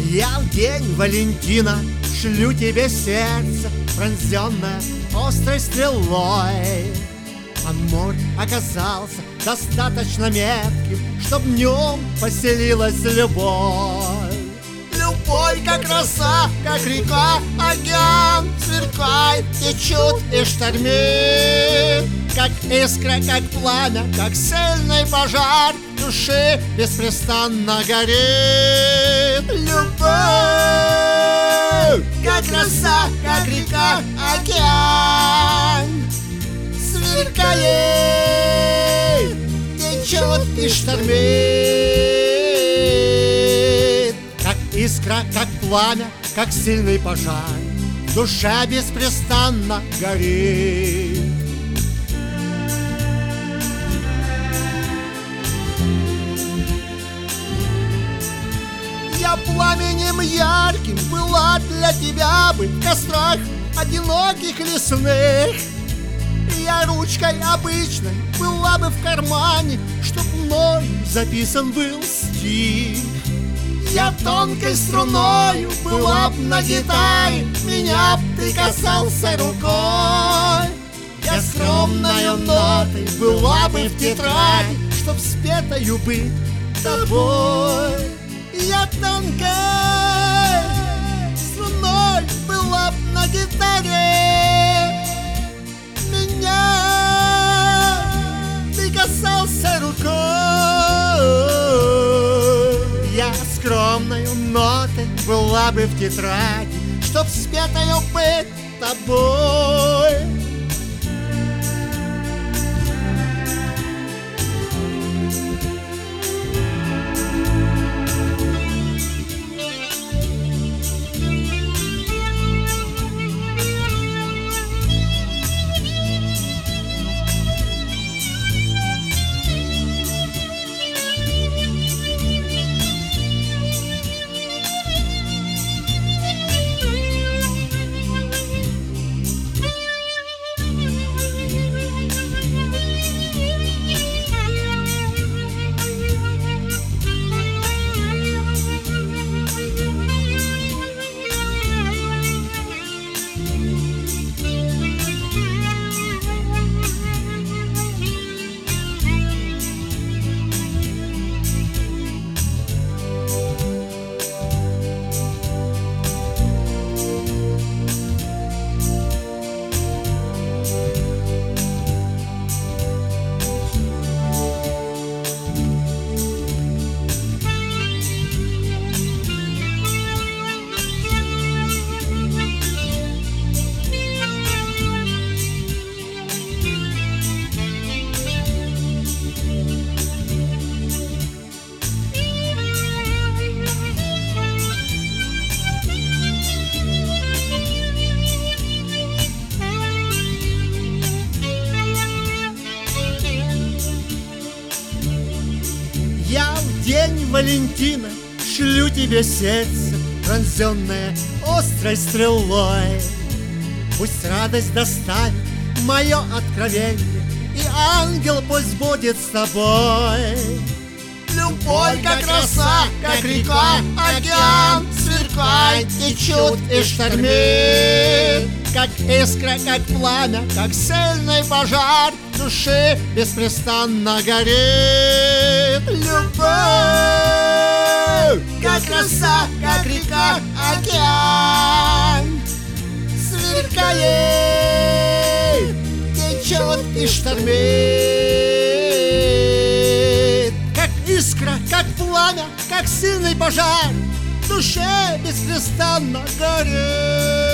Я в день Валентина шлю тебе сердце, пронзенное острой стрелой. Амур оказался достаточно метким, чтоб в нем поселилась любовь. Любовь, как роса, как река, океан сверкает, течет и штормит. Как искра, как пламя, как сильный пожар души беспрестанно горит. Любовь, как роса, как река, океан сверкает, течет и штормит. Как искра, как пламя, как сильный пожар душа беспрестанно горит. Я пламенем ярким была для тебя бы в кострах одиноких лесных. Я ручкой обычной была бы в кармане, чтоб мною записан был стих. Я тонкой струною была б на гитаре, меня б ты касался рукой. Я скромною нотой была бы в тетради, чтоб спетою быть тобой. Я тонкой струной была б на гитаре, меня ты касался рукой. Я скромною нотой была бы в тетради, чтоб спетою быть тобой. Я в день Валентина шлю тебе сердце, пронзенное острой стрелой. Пусть радость доставит мое откровение, и ангел пусть будет с тобой. Любовь, как роса, как река, океан сверкает, течет и штормит. Как искра, как пламя, как сильный пожар души беспрестанно горит. Любовь, как роса, как река, океан сверкает, течет и штормит. Как искра, как пламя, как сильный пожар в душе беспрестанно горит.